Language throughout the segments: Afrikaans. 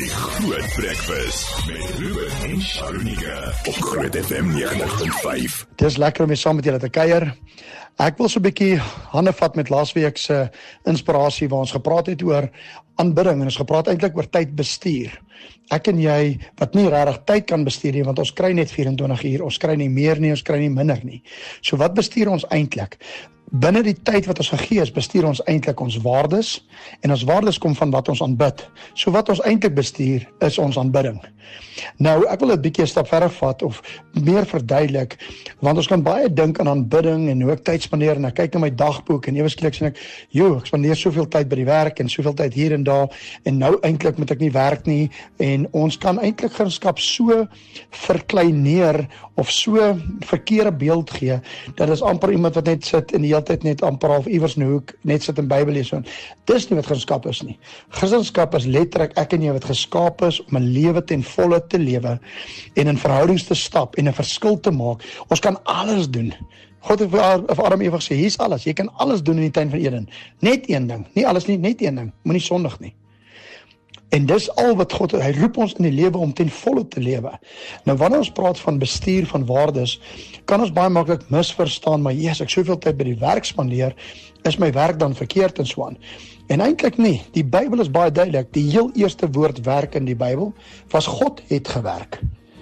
Die Groot Breakfast met Ruben en Sharonika op Groot FM 90.5. Dis lekker om weer saam met julle te kuier. Ek wil so 'n bietjie hande vat met laasweek se inspirasie waar ons gepraat het oor aanbidding en ons gepraat eintlik oor tydbestuur. Ek en jy wat nie regtig tyd kan bestuur nie, want ons kry net 24 uur, ons kry nie meer nie, ons kry nie minder nie. So wat bestuur ons eintlik? Binne die tyd wat ons gegee is, bestuur ons eintlik ons waardes, en ons waardes kom van wat ons aanbid. So wat ons eintlik bestuur, is ons aanbidding. Nou, ek wil dit 'n bietjie 'n stap verder vat, of meer verduidelik, want ons kan baie dink aan aanbidding, en hoe ek tyd spandeer, en ek kyk na my dagboek, en ewe skielik sien ek, ek spandeer soveel tyd by die werk, en soveel tyd hier en daar, en nou eintlik moet ek nie werk nie, en ons kan eintlik Christendom so verkleineer, of so verkeerde beeld gee, dat is amper iemand wat net sit in die hele tyd net amper half iewers in 'n hoek, net sit en Bybel lees. Dis nie wat Christendom is nie. Christendom is letterlik ek en jy wat geskaap is om 'n lewe ten volle te lewe, en in verhoudings te stap, en 'n verskil te maak. Ons kan alles doen. God het vir Adam en Eva gesê, hier's alles, jy kan alles doen in die tuin van Eden. Net een ding, nie alles nie, net een ding, moenie sondig nie. En dis al wat God, hy roep ons in die lewe om ten volle te lewe. Nou wanneer ons praat van bestuur van waardes, kan ons baie maklik misverstaan, maar ek soveel tyd by die werk spandeer, is my werk dan verkeerd en so aan. En eintlik nie, die Bybel is baie duidelik, die heel eerste woord werk in die Bybel, was God het gewerk.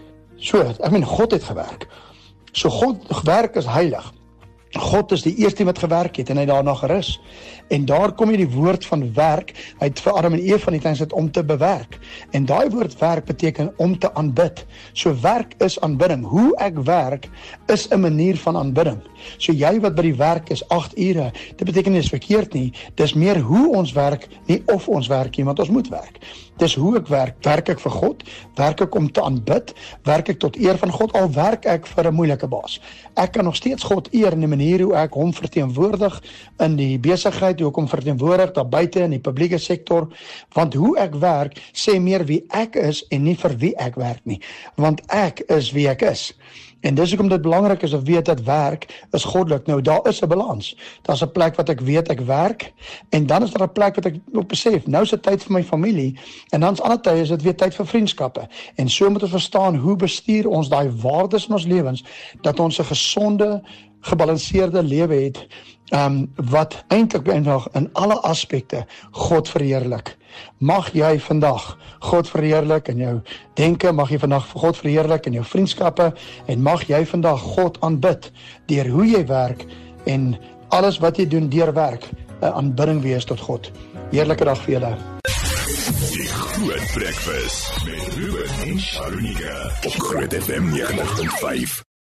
God het gewerk. So God werk is heilig. God is die eerste wat gewerk het, en hy daarna gerus. En daar kom jy die woord van werk, hy het vir Adam en Eva van die tyd gesê om te bewerk. En daai woord werk beteken om te aanbid. So werk is aanbidding. Hoe ek werk is 'n manier van aanbidding. So jy wat by die werk is 8 ure, dit beteken nie dis verkeerd nie, dis meer hoe ons werk, nie of ons werk nie, want ons moet werk. Dis hoe ek werk. Werk ek vir God? Werk ek om te aanbid? Werk ek tot eer van God? Al werk ek vir 'n moeilike baas. Ek kan nog steeds God eer in die manier hoe ek hom verteenwoordig in die besigheid, hoe ek hom verteenwoordig daar buite in die publieke sektor, want hoe ek werk sê meer wie ek is en nie vir wie ek werk nie, want ek is wie ek is. En dis hoekom dit belangrik is om weet dat werk is goddelik. Nou daar is 'n balans. Daar's 'n plek wat ek weet ek werk, en dan is daar 'n plek wat ek ook besef, nou is dit tyd vir my familie, en dan's ander tye is dit weer tyd vir vriendskappe. En so moet ons verstaan hoe bestuur ons daai waardes in ons lewens, dat ons 'n gesonde, gebalanseerde lewe het, wat eintlik in alle aspekte God verheerlik. Mag jy vandag God verheerlik in jou denke, mag jy vandag God verheerlik in jou vriendskappe, en mag jy vandag God aanbid deur hoe jy werk, en alles wat jy doen deur werk 'n aanbidding wees tot God. Heerlike dag vir julle. Die Groot Breakfast met Ruben en Sharonika op Groot FM 90.5.